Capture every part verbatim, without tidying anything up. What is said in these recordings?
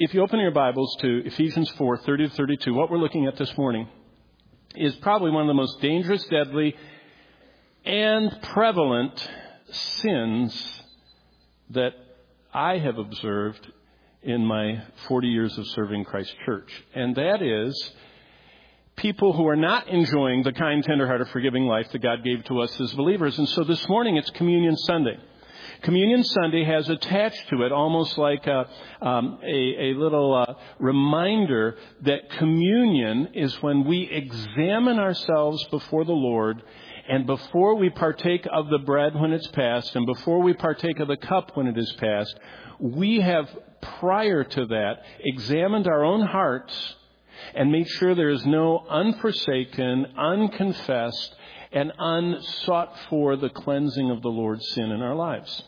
if you open your Bibles to Ephesians four, thirty to thirty-two, what we're looking at this morning is probably one of the most dangerous, deadly, and prevalent sins that I have observed in my forty years of serving Christ Church. And that is people who are not enjoying the kind, tender-hearted, forgiving life that God gave to us as believers. And so this morning it's Communion Sunday. Communion Sunday has attached to it almost like a, um, a, a little uh, reminder that communion is when we examine ourselves before the Lord, and before we partake of the bread when it's passed, and before we partake of the cup when it is passed, we have, prior to that, examined our own hearts and made sure there is no unforsaken, unconfessed, and unsought for the cleansing of the Lord's sin in our lives.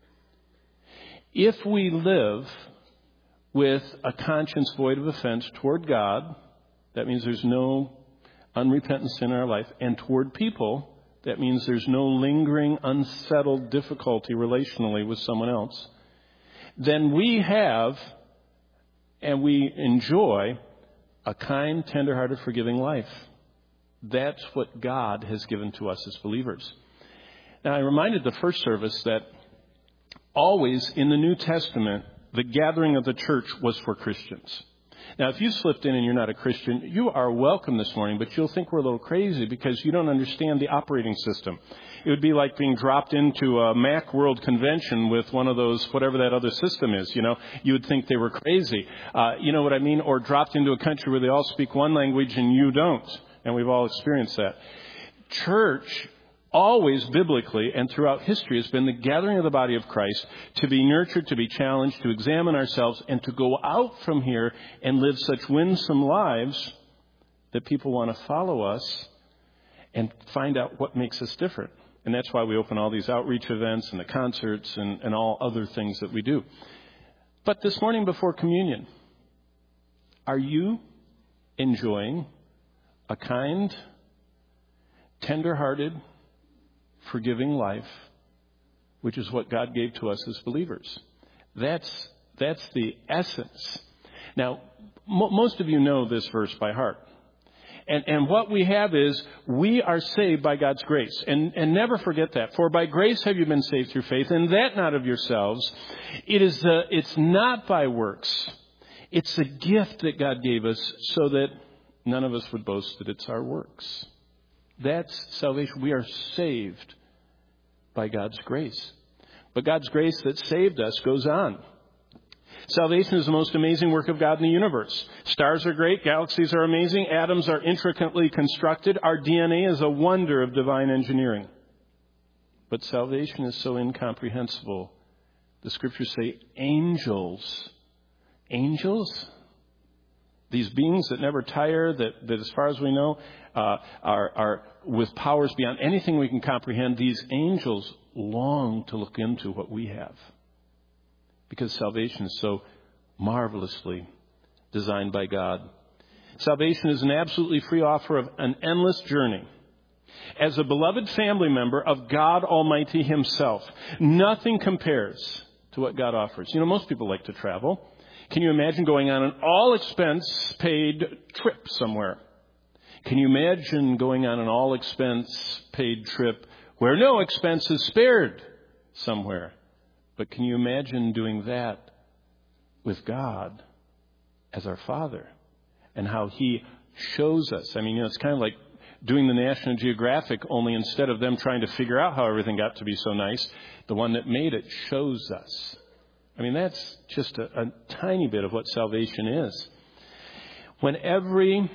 If we live with a conscience void of offense toward God, that means there's no unrepentant sin in our life, and toward people, that means there's no lingering, unsettled difficulty relationally with someone else, then we have and we enjoy a kind, tender-hearted, forgiving life. That's what God has given to us as believers. Now, I reminded the first service that always in the New Testament, the gathering of the church was for Christians. Now, if you slipped in and you're not a Christian, you are welcome this morning, but you'll think we're a little crazy because you don't understand the operating system. It would be like being dropped into a Macworld convention with one of those, whatever that other system is, you know. You would think they were crazy. Uh, you know what I mean? Or dropped into a country where they all speak one language and you don't. And we've all experienced that. Church, always biblically and throughout history, has been the gathering of the body of Christ to be nurtured, to be challenged, to examine ourselves, and to go out from here and live such winsome lives that people want to follow us and find out what makes us different. And that's why we open all these outreach events and the concerts and, and all other things that we do. But this morning before communion, are you enjoying a kind, tender-hearted, forgiving life, which is what God gave to us as believers? That's that's the essence. Now, mo- most of you know this verse by heart. And, and what we have is we are saved by God's grace. And, and never forget that. For by grace have you been saved through faith, and that not of yourselves. It is the, it's not by works. It's a gift that God gave us so that none of us would boast that it's our works. That's salvation. We are saved by God's grace. But God's grace that saved us goes on. Salvation is the most amazing work of God in the universe. Stars are great. Galaxies are amazing. Atoms are intricately constructed. Our D N A is a wonder of divine engineering. But salvation is so incomprehensible. The scriptures say angels, angels, these beings that never tire, that, that as far as we know, uh, are, are with powers beyond anything we can comprehend. These angels long to look into what we have. Because salvation is so marvelously designed by God. Salvation is an absolutely free offer of an endless journey. As a beloved family member of God Almighty Himself, nothing compares to what God offers. You know, most people like to travel. Can you imagine going on an all-expense-paid trip somewhere? Can you imagine going on an all-expense-paid trip where no expense is spared somewhere? But can you imagine doing that with God as our Father and how He shows us? I mean, you know, it's kind of like doing the National Geographic, only instead of them trying to figure out how everything got to be so nice, the one that made it shows us. I mean, that's just a, a tiny bit of what salvation is. When every...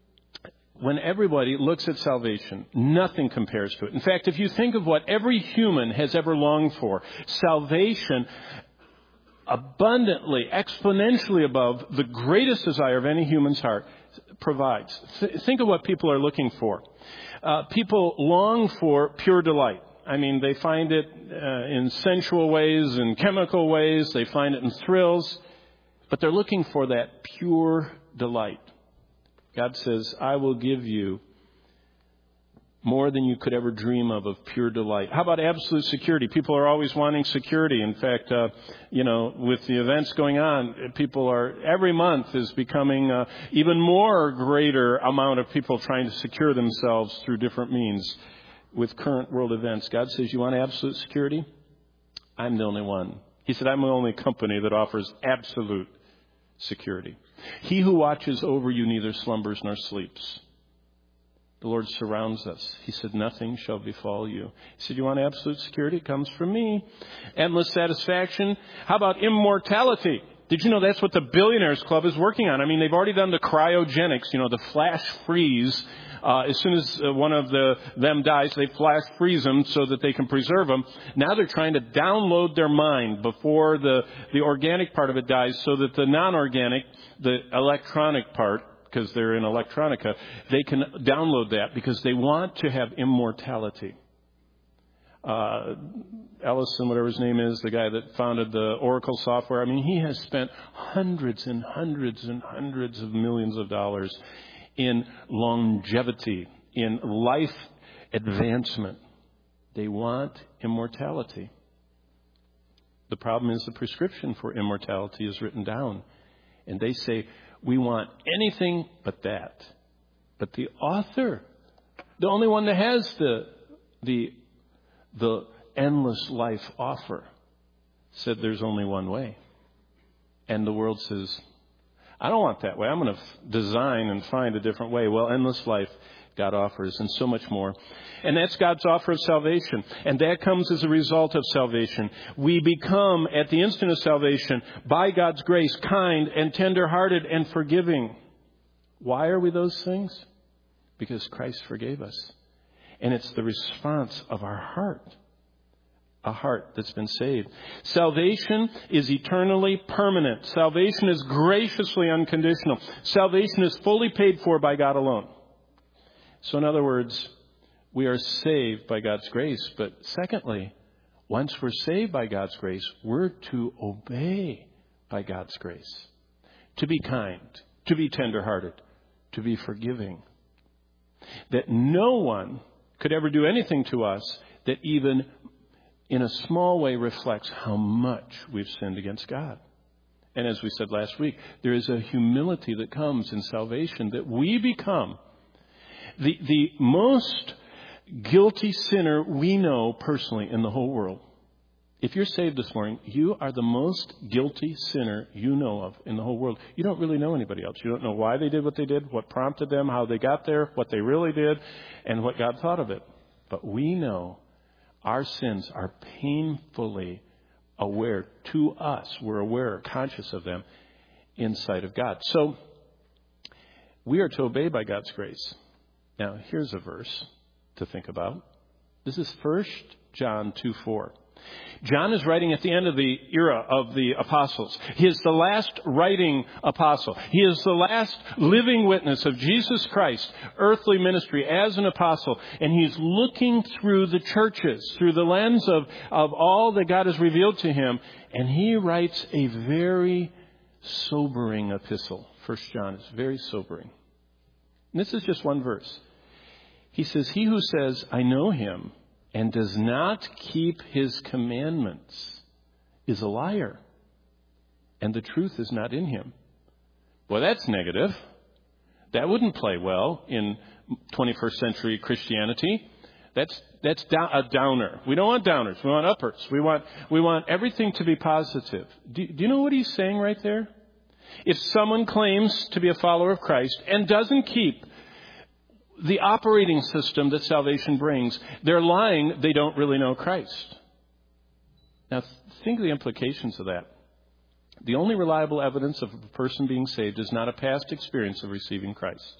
When everybody looks at salvation, nothing compares to it. In fact, if you think of what every human has ever longed for, salvation abundantly, exponentially above the greatest desire of any human's heart provides. Th- think of what people are looking for. Uh, people long for pure delight. I mean, they find it uh, in sensual ways, in chemical ways. They find it in thrills. But they're looking for that pure delight. God says, I will give you more than you could ever dream of, of pure delight. How about absolute security? People are always wanting security. In fact, uh, you know, with the events going on, people are, every month is becoming uh, even more greater amount of people trying to secure themselves through different means with current world events. God says, you want absolute security? I'm the only one. He said, I'm the only company that offers absolute security. He who watches over you neither slumbers nor sleeps. The Lord surrounds us. He said, nothing shall befall you. He said, you want absolute security? It comes from me. Endless satisfaction. How about immortality? Did you know that's what the Billionaires Club is working on? I mean, they've already done the cryogenics, you know, the flash freeze. Uh, as soon as uh, one of the them dies, they flash freeze them so that they can preserve them. Now they're trying to download their mind before the, the organic part of it dies so that the non-organic, the electronic part, because they're in electronica, they can download that because they want to have immortality. Uh, Ellison, whatever his name is, the guy that founded the Oracle software, I mean, he has spent hundreds and hundreds and hundreds of millions of dollars in longevity, in life advancement. They want immortality. The problem is the prescription for immortality is written down. And they say, we want anything but that. But the author, the only one that has the the the endless life offer, said there's only one way. And the world says, I don't want that way. I'm going to f- design and find a different way. Well, endless life God offers, and so much more. And that's God's offer of salvation. And that comes as a result of salvation. We become, at the instant of salvation, by God's grace, kind and tender-hearted and forgiving. Why are we those things? Because Christ forgave us. And it's the response of our heart. A heart that's been saved. Salvation is eternally permanent. Salvation is graciously unconditional. Salvation is fully paid for by God alone. So in other words, we are saved by God's grace. But secondly, once we're saved by God's grace, we're to obey by God's grace. To be kind, to be tenderhearted, to be forgiving. That no one could ever do anything to us that even in a small way reflects how much we've sinned against God. And as we said last week, there is a humility that comes in salvation that we become The, the most guilty sinner we know personally in the whole world. If you're saved this morning, you are the most guilty sinner you know of in the whole world. You don't really know anybody else. You don't know why they did what they did, what prompted them, how they got there, what they really did, and what God thought of it. But we know our sins are painfully aware to us. We're aware, conscious of them in sight of God. So we are to obey by God's grace. Now, here's a verse to think about. This is First John two four. John is writing at the end of the era of the apostles. He is the last writing apostle. He is the last living witness of Jesus Christ's earthly ministry as an apostle. And he's looking through the churches, through the lens of, of all that God has revealed to him. And he writes a very sobering epistle. First John is very sobering. And this is just one verse. He says, he who says, I know him, and does not keep his commandments is a liar, and the truth is not in him. Well, that's negative. That wouldn't play well in twenty-first century Christianity. That's that's down, a downer. We don't want downers. We want uppers. We want we want everything to be positive. Do, do you know what he's saying right there? If someone claims to be a follower of Christ and doesn't keep the operating system that salvation brings, they're lying. They don't really know Christ. Now, think of the implications of that. The only reliable evidence of a person being saved is not a past experience of receiving Christ.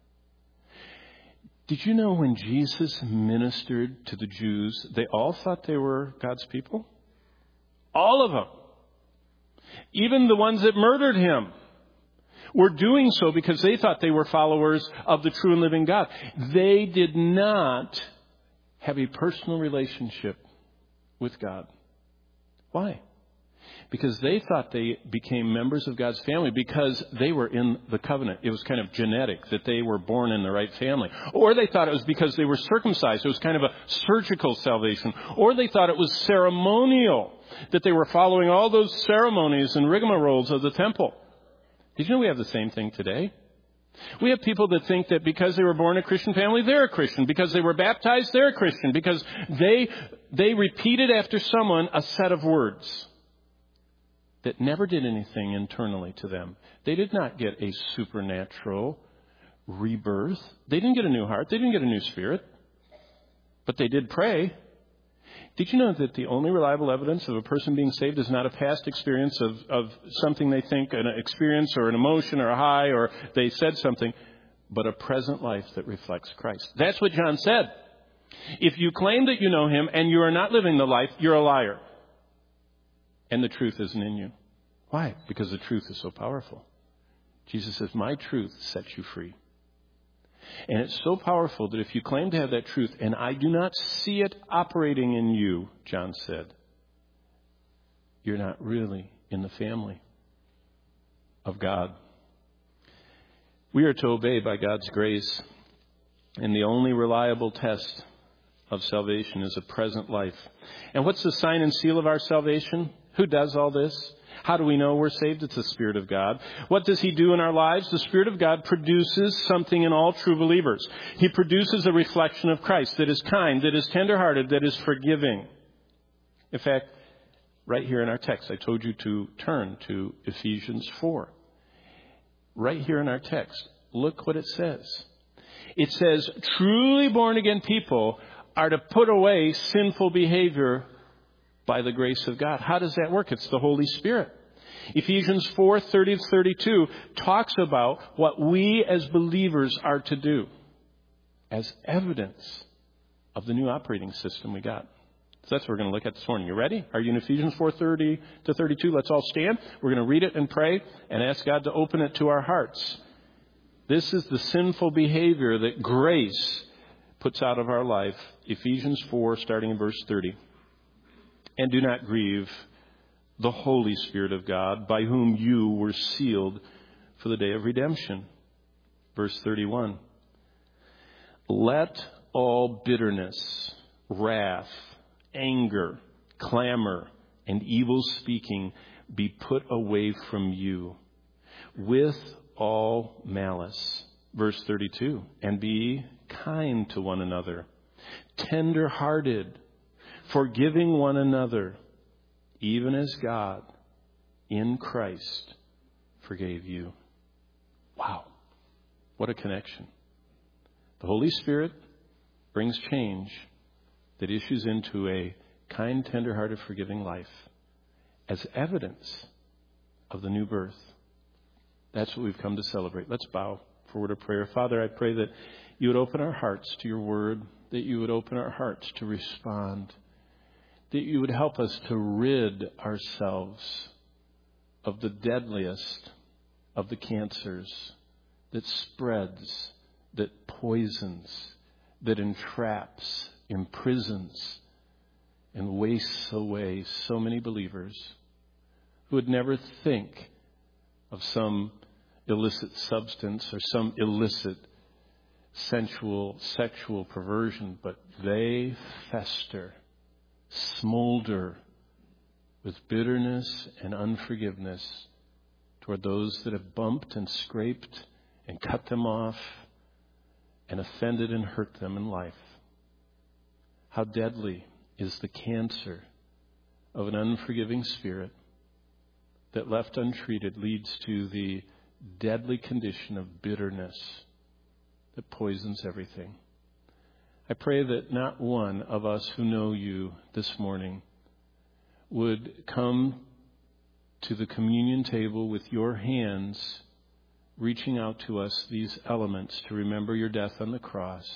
Did you know when Jesus ministered to the Jews, they all thought they were God's people? All of them. Even the ones that murdered him were doing so because they thought they were followers of the true and living God. They did not have a personal relationship with God. Why? Because they thought they became members of God's family because they were in the covenant. It was kind of genetic, that they were born in the right family. Or they thought it was because they were circumcised. It was kind of a surgical salvation. Or they thought it was ceremonial, that they were following all those ceremonies and rigmaroles of the temple. Did you know we have the same thing today? We have people that think that because they were born in a Christian family, they're a Christian. Because they were baptized, they're a Christian. Because they they repeated after someone a set of words that never did anything internally to them. They did not get a supernatural rebirth. They didn't get a new heart. They didn't get a new spirit. But they did pray. Did you know that the only reliable evidence of a person being saved is not a past experience of, of something they think, an experience or an emotion or a high, or they said something, but a present life that reflects Christ? That's what John said. If you claim that you know him and you are not living the life, you're a liar. And the truth isn't in you. Why? Because the truth is so powerful. Jesus says, my truth sets you free. And it's so powerful that if you claim to have that truth, and I do not see it operating in you, John said, you're not really in the family of God. We are to obey by God's grace. And the only reliable test of salvation is a present life. And what's the sign and seal of our salvation? Who does all this? How do we know we're saved? It's the Spirit of God. What does He do in our lives? The Spirit of God produces something in all true believers. He produces a reflection of Christ that is kind, that is tenderhearted, that is forgiving. In fact, right here in our text, I told you to turn to Ephesians four. Right here in our text, look what it says. It says, truly born again people are to put away sinful behavior by the grace of God. How does that work? It's the Holy Spirit. Ephesians four, thirty to thirty-two talks about what we as believers are to do as evidence of the new operating system we got. So that's what we're going to look at this morning. You ready? Are you in Ephesians four, thirty to thirty-two? Let's all stand. We're going to read it and pray and ask God to open it to our hearts. This is the sinful behavior that grace puts out of our life. Ephesians four, starting in verse thirty. And do not grieve the Holy Spirit of God, by whom you were sealed for the day of redemption. Verse thirty-one. Let all bitterness, wrath, anger, clamor, and evil speaking be put away from you with all malice. Verse thirty-two. And be kind to one another, tender-hearted, forgiving one another, even as God in Christ forgave you. Wow. What a connection. The Holy Spirit brings change that issues into a kind, tender-hearted, forgiving life as evidence of the new birth. That's what we've come to celebrate. Let's bow for a word of prayer. Father, I pray that you would open our hearts to your word, that you would open our hearts to respond, that you would help us to rid ourselves of the deadliest of the cancers that spreads, that poisons, that entraps, imprisons, and wastes away so many believers who would never think of some illicit substance or some illicit sensual, sexual perversion, but they fester, smolder with bitterness and unforgiveness toward those that have bumped and scraped and cut them off and offended and hurt them in life. How deadly is the cancer of an unforgiving spirit that, left untreated, leads to the deadly condition of bitterness that poisons everything. I pray that not one of us who know you this morning would come to the communion table with your hands reaching out to us these elements to remember your death on the cross.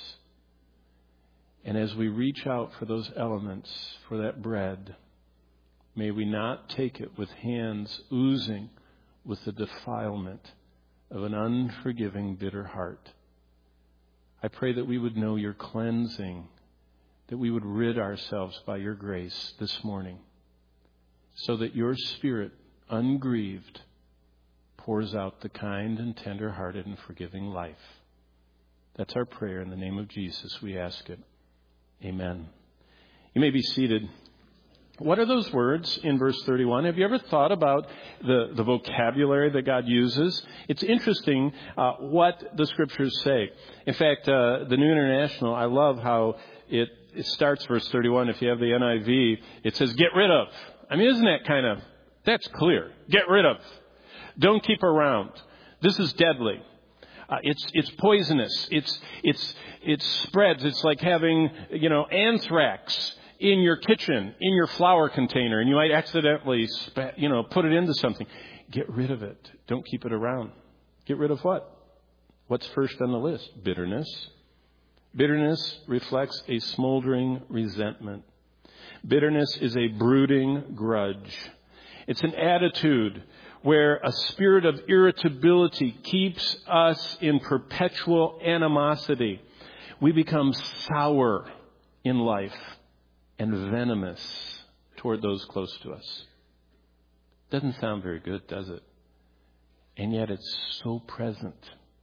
And as we reach out for those elements, for that bread, may we not take it with hands oozing with the defilement of an unforgiving, bitter heart. I pray that we would know your cleansing, that we would rid ourselves by your grace this morning, so that your spirit, ungrieved, pours out the kind and tender-hearted and forgiving life. That's our prayer. In the name of Jesus, we ask it. Amen. You may be seated. What are those words in verse thirty-one? Have you ever thought about the, the vocabulary that God uses? It's interesting uh, what the Scriptures say. In fact, uh, the New International, I love how it, it starts verse thirty-one. If you have the N I V, it says, get rid of. I mean, isn't that kind of, that's clear. Get rid of. Don't keep around. This is deadly. Uh, it's it's poisonous. It's it's it spreads. It's like having, you know, anthrax in your kitchen, in your flour container, and you might accidentally, spat, you know, put it into something. Get rid of it. Don't keep it around. Get rid of what? What's first on the list? Bitterness. Bitterness reflects a smoldering resentment. Bitterness is a brooding grudge. It's an attitude where a spirit of irritability keeps us in perpetual animosity. We become sour in life and venomous toward those close to us. Doesn't sound very good, does it? And yet it's so present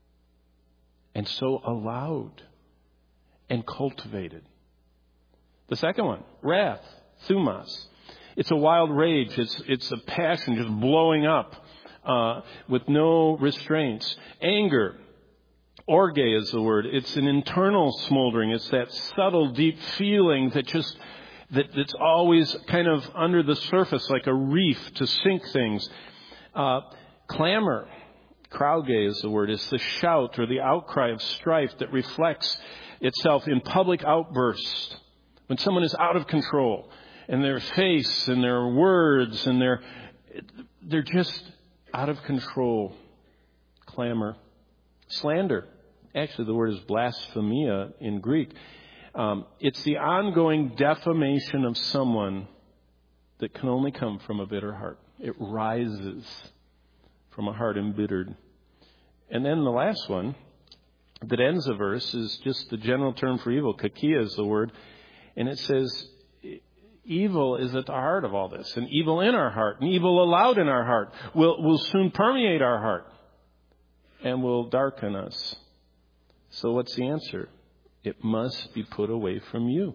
and so allowed and cultivated. The second one, wrath, thumos. It's a wild rage. It's it's a passion just blowing up uh, with no restraints. Anger, orge is the word. It's an internal smoldering. It's that subtle, deep feeling that just that that's always kind of under the surface, like a reef to sink things. Uh, clamor, krauge is the word. It's the shout or the outcry of strife that reflects itself in public outbursts when someone is out of control. And their face and their words and their, they're just out of control. Clamor. Slander. Actually, the word is blasphemia in Greek. Um, it's the ongoing defamation of someone that can only come from a bitter heart. It rises from a heart embittered. And then the last one that ends the verse is just the general term for evil. Kakia is the word. And it says, evil is at the heart of all this. And evil in our heart, and evil allowed in our heart, will, will soon permeate our heart and will darken us. So what's the answer? It must be put away from you.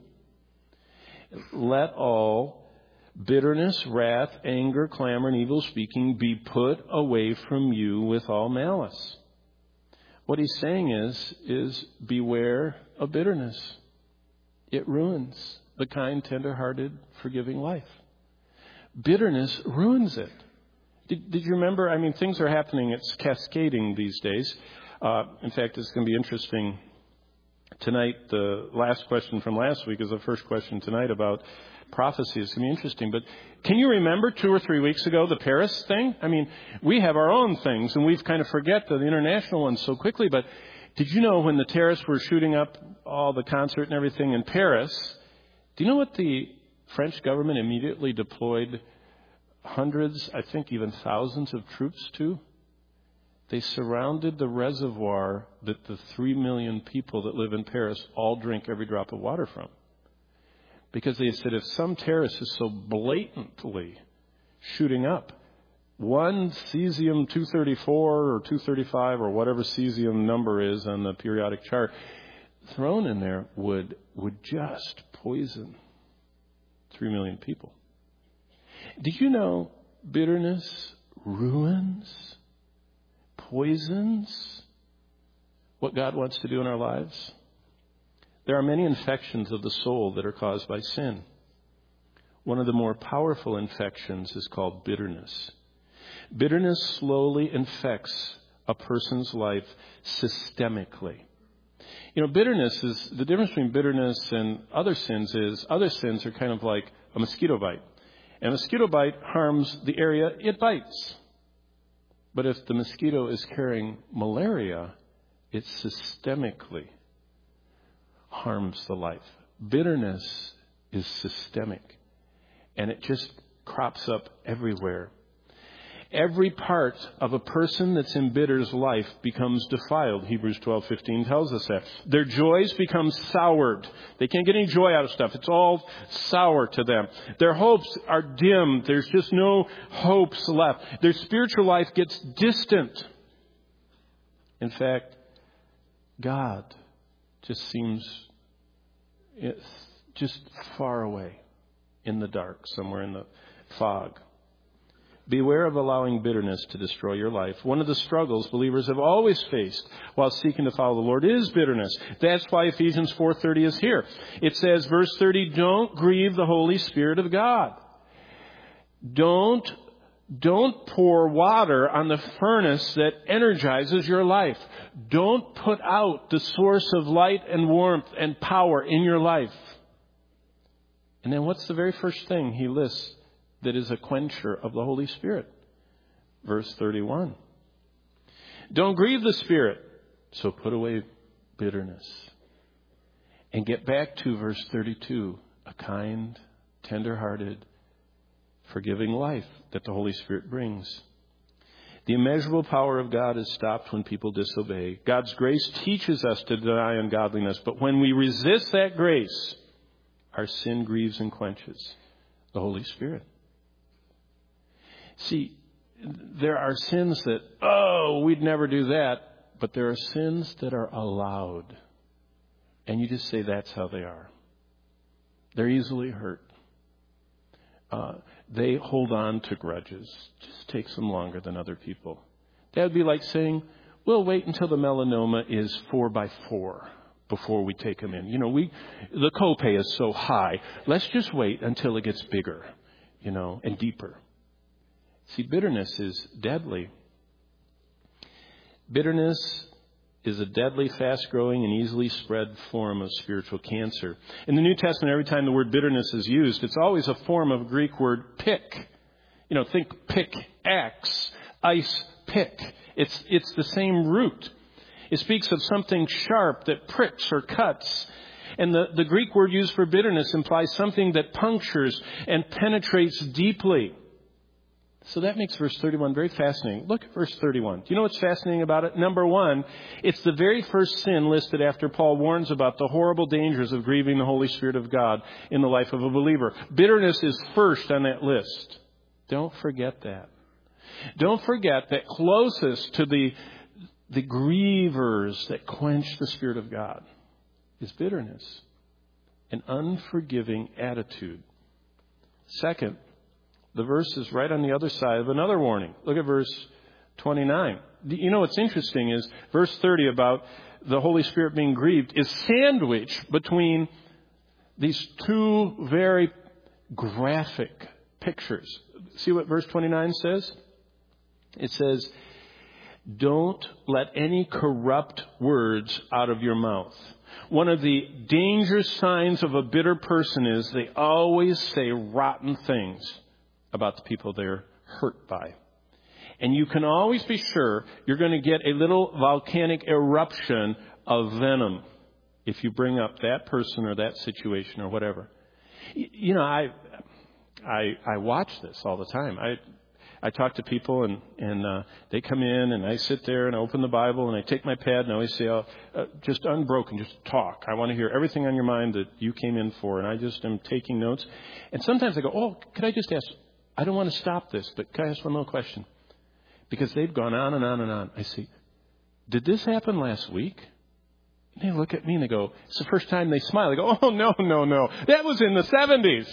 Let all bitterness, wrath, anger, clamor, and evil speaking be put away from you with all malice. What he's saying is, is beware of bitterness. It ruins the kind, tender-hearted, forgiving life. Bitterness ruins it. Did, did you remember? I mean, things are happening. It's cascading these days. Uh, in fact, it's going to be interesting. Tonight, the last question from last week is the first question tonight about prophecy. It's going to be interesting. But can you remember two or three weeks ago, the Paris thing? I mean, we have our own things, and we've kind of forget the international ones so quickly. But did you know when the terrorists were shooting up all the concert and everything in Paris, do you know what the French government immediately deployed hundreds, I think even thousands of troops to? They surrounded the reservoir that the three million people that live in Paris all drink every drop of water from. Because they said if some terrorist is so blatantly shooting up, one cesium two thirty-four or two thirty-five or whatever cesium number is on the periodic chart thrown in there would would just poison three million people. Did you know bitterness ruins, poisons what God wants to do in our lives? There are many infections of the soul that are caused by sin. One of the more powerful infections is called bitterness. Bitterness slowly infects a person's life systemically. You know, bitterness is, the difference between bitterness and other sins is, other sins are kind of like a mosquito bite. And a mosquito bite harms the area it bites. But if the mosquito is carrying malaria, it systemically harms the life. Bitterness is systemic, and it just crops up everywhere. Every part of a person that's embitter's life becomes defiled. Hebrews twelve fifteen tells us that. Their joys become soured. They can't get any joy out of stuff. It's all sour to them. Their hopes are dim. There's just no hopes left. Their spiritual life gets distant. In fact, God just seems just far away in the dark, somewhere in the fog. Beware of allowing bitterness to destroy your life. One of the struggles believers have always faced while seeking to follow the Lord is bitterness. That's why Ephesians four thirty is here. It says, verse thirty, don't grieve the Holy Spirit of God. Don't, don't pour water on the furnace that energizes your life. Don't put out the source of light and warmth and power in your life. And then what's the very first thing he lists that is a quencher of the Holy Spirit? Verse thirty-one. Don't grieve the Spirit, so put away bitterness. And get back to verse thirty-two, a kind, tender-hearted, forgiving life that the Holy Spirit brings. The immeasurable power of God is stopped when people disobey. God's grace teaches us to deny ungodliness, but when we resist that grace, our sin grieves and quenches the Holy Spirit. See, there are sins that, oh, we'd never do that. But there are sins that are allowed. And you just say that's how they are. They're easily hurt. Uh, they hold on to grudges. Just takes them longer than other people. That would be like saying, we'll wait until the melanoma is four by four before we take them in. You know, we the copay is so high. Let's just wait until it gets bigger, you know, and deeper. See, bitterness is deadly. Bitterness is a deadly, fast-growing, and easily spread form of spiritual cancer. In the New Testament, every time the word bitterness is used, it's always a form of Greek word pick. You know, think pick, axe, ice, pick. It's, it's the same root. It speaks of something sharp that pricks or cuts. And the, the Greek word used for bitterness implies something that punctures and penetrates deeply. So that makes verse thirty-one very fascinating. Look at verse thirty-one. Do you know what's fascinating about it? Number one, it's the very first sin listed after Paul warns about the horrible dangers of grieving the Holy Spirit of God in the life of a believer. Bitterness is first on that list. Don't forget that. Don't forget that closest to the, the grievers that quench the Spirit of God is bitterness, an unforgiving attitude. Second, the verse is right on the other side of another warning. Look at verse twenty-nine. You know what's interesting is verse thirty about the Holy Spirit being grieved is sandwiched between these two very graphic pictures. See what verse twenty-nine says? It says, don't let any corrupt words out of your mouth. One of the dangerous signs of a bitter person is they always say rotten things about the people they're hurt by. And you can always be sure you're going to get a little volcanic eruption of venom if you bring up that person or that situation or whatever. You know, I I, I watch this all the time. I I talk to people and, and uh, they come in and I sit there and I open the Bible and I take my pad and I always say, oh, uh, just unbroken, just talk. I want to hear everything on your mind that you came in for. And I just am taking notes. And sometimes I go, oh, could I just ask, I don't want to stop this, but can I ask one little question? Because they've gone on and on and on. I say, did this happen last week? And they look at me and they go, it's the first time they smile. They go, oh, no, no, no. That was in the seventies.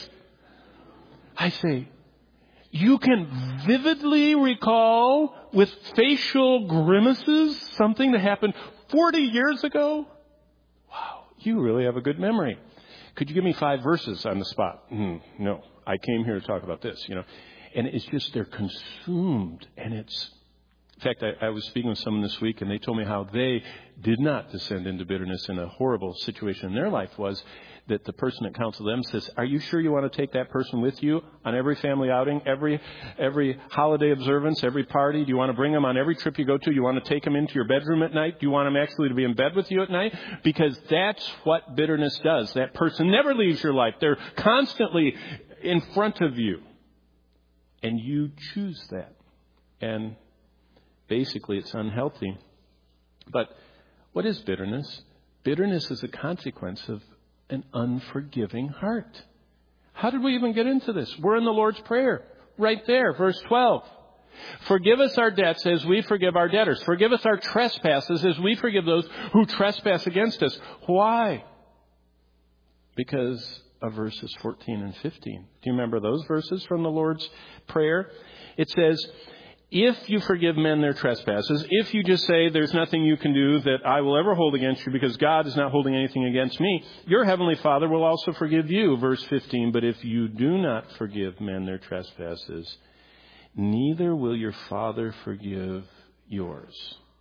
I say, you can vividly recall with facial grimaces something that happened forty years ago? Wow, you really have a good memory. Could you give me five verses on the spot? Mm, no, I came here to talk about this, you know. And it's just they're consumed. And it's, in fact, I, I was speaking with someone this week and they told me how they did not descend into bitterness in a horrible situation in their life was that the person that counseled them says, are you sure you want to take that person with you on every family outing, every every holiday observance, every party? Do you want to bring them on every trip you go to? You want to take them into your bedroom at night? Do you want them actually to be in bed with you at night? Because that's what bitterness does. That person never leaves your life. They're constantly in front of you. And you choose that. And basically, it's unhealthy. But what is bitterness? Bitterness is a consequence of an unforgiving heart. How did we even get into this? We're in the Lord's Prayer. Right there, verse twelve. Forgive us our debts as we forgive our debtors. Forgive us our trespasses as we forgive those who trespass against us. Why? Because of verses fourteen and fifteen. Do you remember those verses from the Lord's Prayer? It says, if you forgive men their trespasses, if you just say there's nothing you can do that I will ever hold against you because God is not holding anything against me, your heavenly Father will also forgive you. Verse fifteen, but if you do not forgive men their trespasses, neither will your Father forgive yours.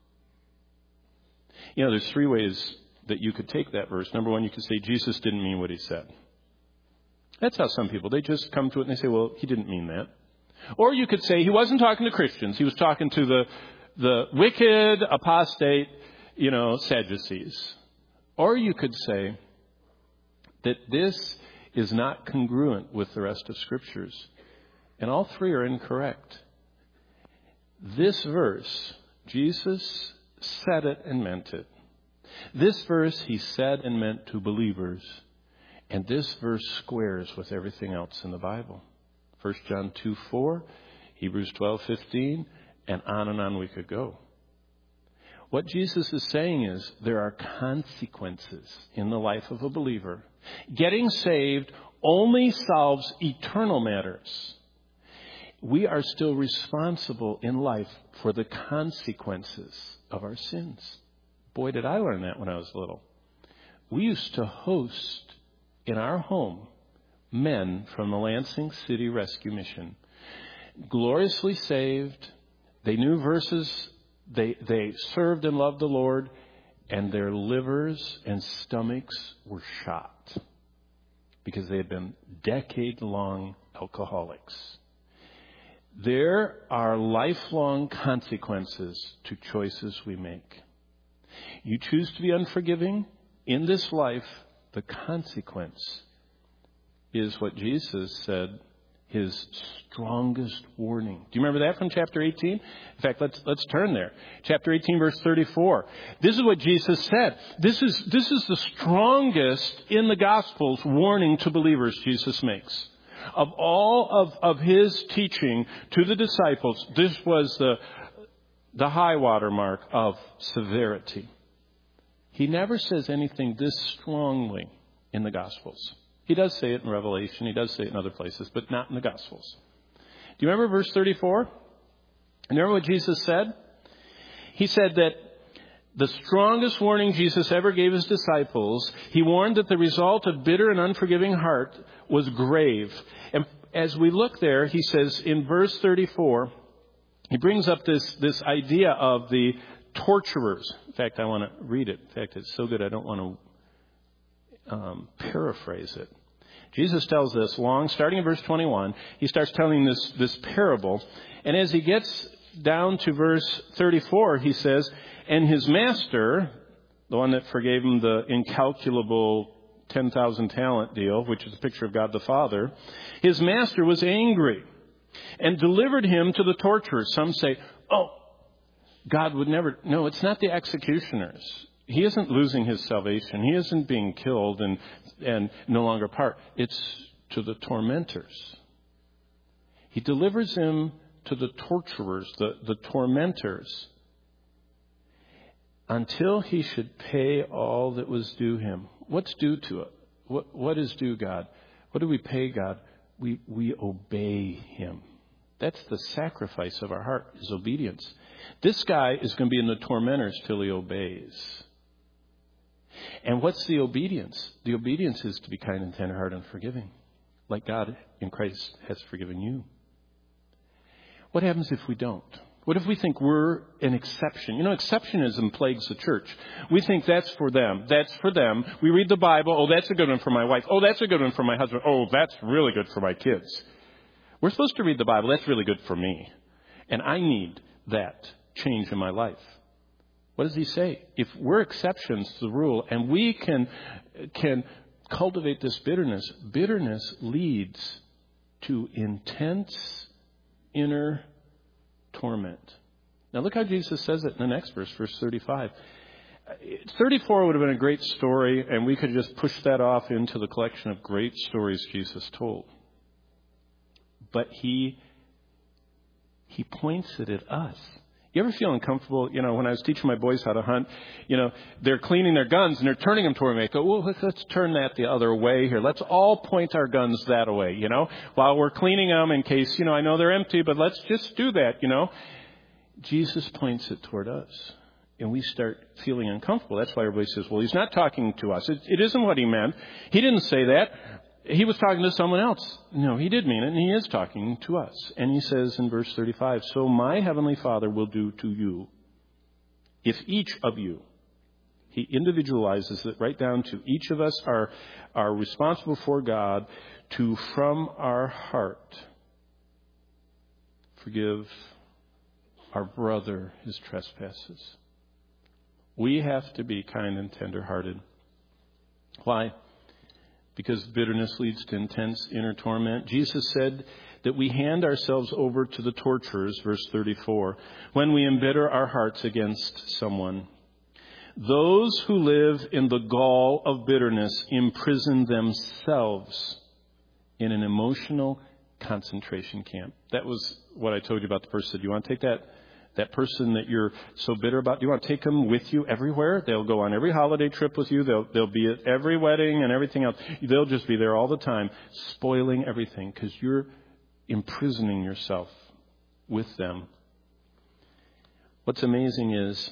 You know, there's three ways that you could take that verse. Number one, you could say Jesus didn't mean what he said. That's how some people, they just come to it and they say, well, he didn't mean that. Or you could say he wasn't talking to Christians. He was talking to the the wicked, apostate, you know, Sadducees. Or you could say that this is not congruent with the rest of Scriptures. And all three are incorrect. This verse, Jesus said it and meant it. This verse he said and meant to believers. And this verse squares with everything else in the Bible. First John two four, Hebrews twelve fifteen, and on and on we could go. What Jesus is saying is there are consequences in the life of a believer. Getting saved only solves eternal matters. We are still responsible in life for the consequences of our sins. Boy, did I learn that when I was little. We used to host in our home men from the Lansing City Rescue Mission. Gloriously saved. They knew verses. They, they served and loved the Lord. And their livers and stomachs were shot because they had been decade-long alcoholics. There are lifelong consequences to choices we make. You choose to be unforgiving in this life, the consequence is what Jesus said, his strongest warning. Do you remember that from chapter eighteen? In fact, let's let's turn there. Chapter eighteen, verse thirty-four. This is what Jesus said. This is this is the strongest in the Gospels warning to believers Jesus makes. Of all of, of his teaching to the disciples, this was the the high water mark of severity. He never says anything this strongly in the Gospels. He does say it in Revelation. He does say it in other places, but not in the Gospels. Do you remember verse thirty-four? Remember what Jesus said? He said that the strongest warning Jesus ever gave his disciples, he warned that the result of bitter and unforgiving heart was grave. And as we look there, he says in verse thirty-four, he brings up this, this idea of the torturers. In fact, I want to read it. In fact, it's so good I don't want to um, paraphrase it. Jesus tells this long, starting in verse twenty-one, he starts telling this, this parable. And as he gets down to verse thirty-four, he says, and his master, the one that forgave him the incalculable ten thousand talent deal, which is a picture of God the Father, his master was angry and delivered him to the torturers. Some say, oh, God would never. No, it's not the executioners. He isn't losing his salvation. He isn't being killed and, and no longer part. It's to the tormentors. He delivers him to the torturers, the, the tormentors, until he should pay all that was due him. What's due to it? What, what is due God? What do we pay God? We, we obey him. That's the sacrifice of our heart, is obedience. This guy is going to be in the tormentors till he obeys. And what's the obedience? The obedience is to be kind and tenderhearted and forgiving, like God in Christ has forgiven you. What happens if we don't? What if we think we're an exception? You know, exceptionism plagues the church. We think that's for them. That's for them. We read the Bible. Oh, that's a good one for my wife. Oh, that's a good one for my husband. Oh, that's really good for my kids. We're supposed to read the Bible. That's really good for me. And I need that change in my life. What does he say? If we're exceptions to the rule and we can, can cultivate this bitterness, bitterness leads to intense inner torment. Now look how Jesus says it in the next verse, verse thirty-five. thirty-four would have been a great story, and we could just push that off into the collection of great stories Jesus told. But he, he points it at us. You ever feel uncomfortable? You know, when I was teaching my boys how to hunt, you know, they're cleaning their guns and they're turning them toward me. I go, well, let's, let's turn that the other way here. Let's all point our guns that way, you know, while we're cleaning them in case, you know, I know they're empty, but let's just do that, you know. Jesus points it toward us, and we start feeling uncomfortable. That's why everybody says, well, he's not talking to us. It, it isn't what he meant. He didn't say that. He was talking to someone else. No, he did mean it, and he is talking to us. And he says in verse thirty-five, so my heavenly Father will do to you, if each of you, he individualizes it right down to each of us are, are responsible for God to, from our heart, forgive our brother his trespasses. We have to be kind and tender-hearted. Why? Because bitterness leads to intense inner torment. Jesus said that we hand ourselves over to the torturers, verse thirty-four, when we embitter our hearts against someone. Those who live in the gall of bitterness imprison themselves in an emotional concentration camp. That was what I told you about the person. Do you want to take that? That person that you're so bitter about, do you want to take them with you everywhere? They'll go on every holiday trip with you. They'll, they'll be at every wedding and everything else. They'll just be there all the time, spoiling everything because you're imprisoning yourself with them. What's amazing is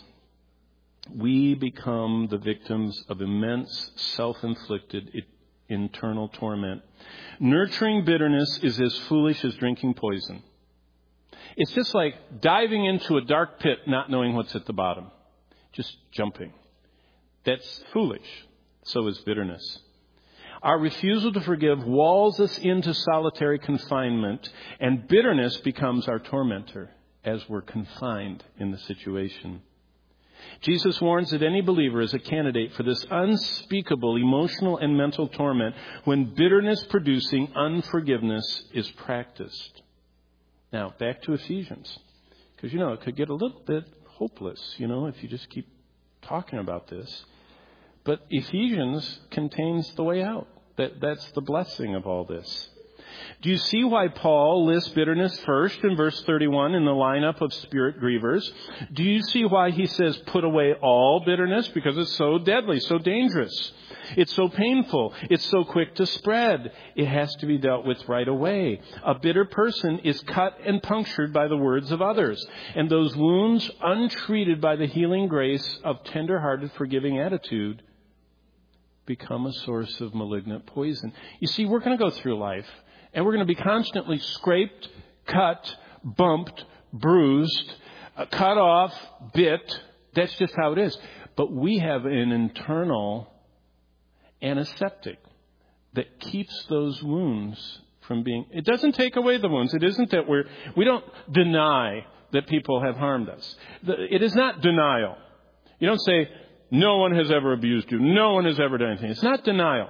we become the victims of immense self-inflicted internal torment. Nurturing bitterness is as foolish as drinking poison. It's just like diving into a dark pit, not knowing what's at the bottom. Just jumping. That's foolish. So is bitterness. Our refusal to forgive walls us into solitary confinement, and bitterness becomes our tormentor as we're confined in the situation. Jesus warns that any believer is a candidate for this unspeakable emotional and mental torment when bitterness-producing unforgiveness is practiced. Now, back to Ephesians, because, you know, it could get a little bit hopeless, you know, if you just keep talking about this. But Ephesians contains the way out. That, that's the blessing of all this. Do you see why Paul lists bitterness first in verse thirty-one in the lineup of spirit grievers? Do you see why he says put away all bitterness? Because it's so deadly, so dangerous. It's so painful. It's so quick to spread. It has to be dealt with right away. A bitter person is cut and punctured by the words of others. And those wounds, untreated by the healing grace of tender-hearted, forgiving attitude, become a source of malignant poison. You see, we're going to go through life, and we're going to be constantly scraped, cut, bumped, bruised, uh, cut off, bit. That's just how it is. But we have an internal antiseptic that keeps those wounds from being... It doesn't take away the wounds. It isn't that we're... We don't deny that people have harmed us. It is not denial. You don't say, no one has ever abused you. No one has ever done anything. It's not denial.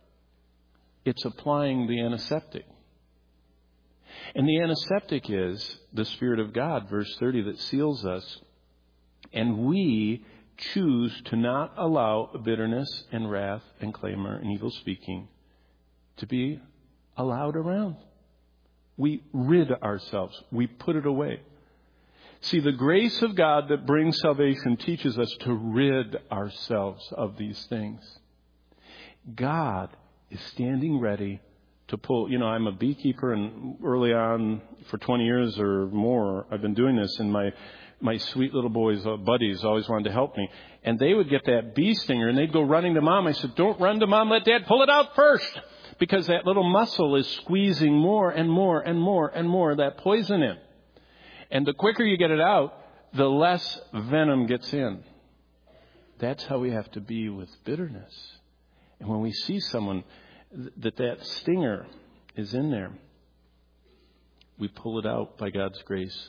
It's applying the antiseptic. And the antiseptic is the Spirit of God, verse thirty, that seals us. And we choose to not allow bitterness and wrath and clamor and evil speaking to be allowed around. We rid ourselves. We put it away. See, the grace of God that brings salvation teaches us to rid ourselves of these things. God is standing ready to pull. You know, I'm a beekeeper, and early on, for twenty years or more, I've been doing this, and my my sweet little boys, uh, buddies, always wanted to help me. And they would get that bee stinger, and they'd go running to Mom. I said, don't run to Mom. Let Dad pull it out first. Because that little muscle is squeezing more and more and more and more of that poison in. And the quicker you get it out, the less venom gets in. That's how we have to be with bitterness. And when we see someone that that stinger is in there, we pull it out by God's grace.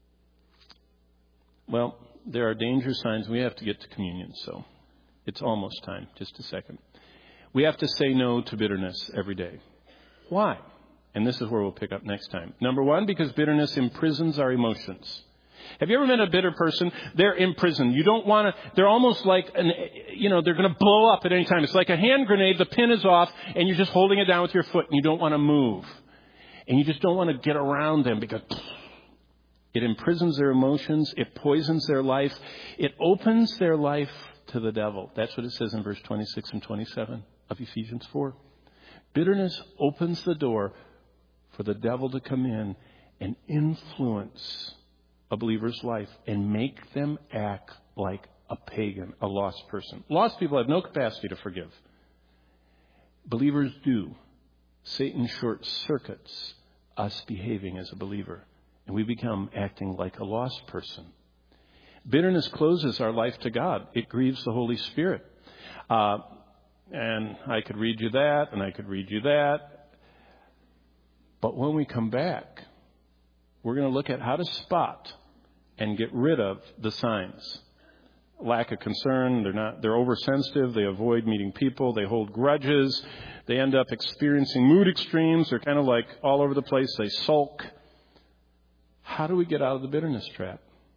Well, there are danger signs. We have to get to communion, so it's almost time. Just a second. We have to say no to bitterness every day. Why? And this is where we'll pick up next time. Number one, because bitterness imprisons our emotions. Have you ever met a bitter person? They're imprisoned. You don't want to, they're almost like, an, you know, they're going to blow up at any time. It's like a hand grenade. The pin is off and you're just holding it down with your foot and you don't want to move. And you just don't want to get around them because it imprisons their emotions. It poisons their life. It opens their life to the devil. That's what it says in verse twenty-six and twenty-seven of Ephesians four. Bitterness opens the door for the devil to come in and influence a believer's life and make them act like a pagan, a lost person. Lost people have no capacity to forgive. Believers do. Satan short circuits us behaving as a believer, and we become acting like a lost person. Bitterness closes our life to God. It grieves the Holy Spirit. Uh, and I could read you that, and I could read you that. But when we come back, we're going to look at how to spot and get rid of the signs. Lack of concern, they're not, they're oversensitive, they avoid meeting people, they hold grudges, they end up experiencing mood extremes, they're kind of like all over the place, they sulk. How do we get out of the bitterness trap?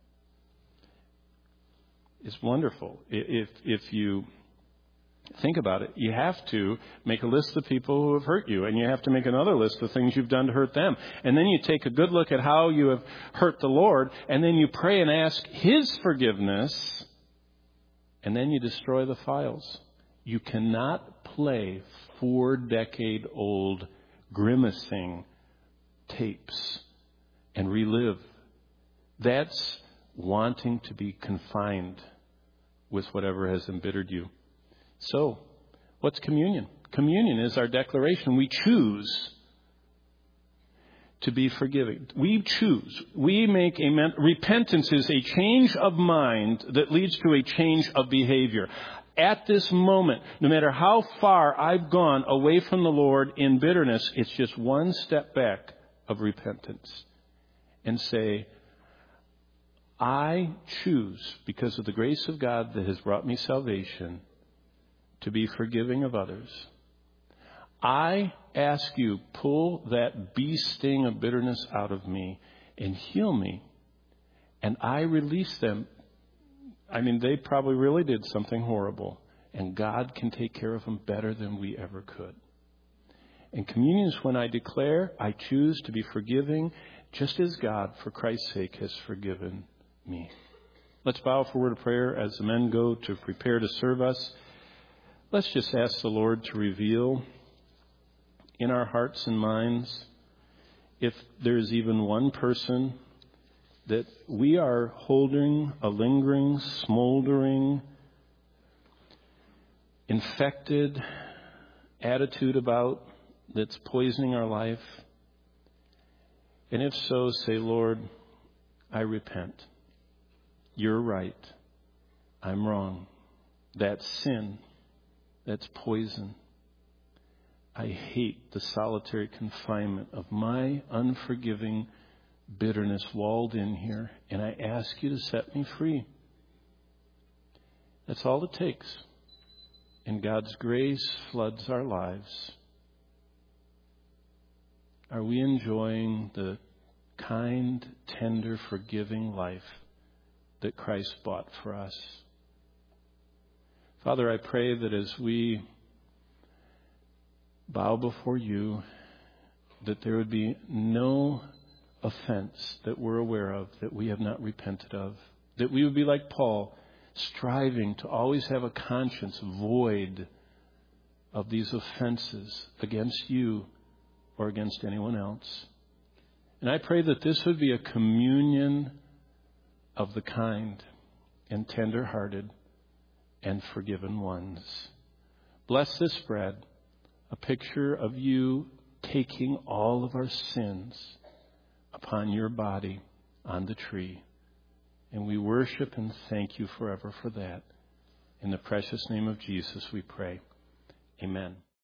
It's wonderful. If if you think about it, you have to make a list of people who have hurt you, and you have to make another list of things you've done to hurt them. And then you take a good look at how you have hurt the Lord, and then you pray and ask His forgiveness, and then you destroy the files. You cannot play four-decade-old grimacing tapes and relive. That's wanting to be confined with whatever has embittered you. So, what's communion? Communion is our declaration. We choose to be forgiving. We choose. We make a men- repentance is a change of mind that leads to a change of behavior. At this moment, no matter how far I've gone away from the Lord in bitterness, it's just one step back of repentance and say, I choose, because of the grace of God that has brought me salvation, to be forgiving of others. I ask you, pull that bee sting of bitterness out of me and heal me. And I release them. I mean, they probably really did something horrible. And God can take care of them better than we ever could. And communion is when I declare I choose to be forgiving, just as God, for Christ's sake, has forgiven me. Let's bow for a word of prayer as the men go to prepare to serve us. Let's just ask the Lord to reveal in our hearts and minds if there is even one person that we are holding a lingering, smoldering, infected attitude about that's poisoning our life. And if so, say, Lord, I repent. You're right. I'm wrong. That's sin. That's poison. I hate the solitary confinement of my unforgiving bitterness walled in here, and I ask you to set me free. That's all it takes. And God's grace floods our lives. Are we enjoying the kind, tender, forgiving life that Christ bought for us? Father, I pray that as we bow before you, that there would be no offense that we're aware of that we have not repented of. That we would be like Paul, striving to always have a conscience void of these offenses against you or against anyone else. And I pray that this would be a communion of the kind and tender-hearted and forgiven ones. Bless this bread, a picture of you taking all of our sins upon your body on the tree. And we worship and thank you forever for that. In the precious name of Jesus we pray. Amen.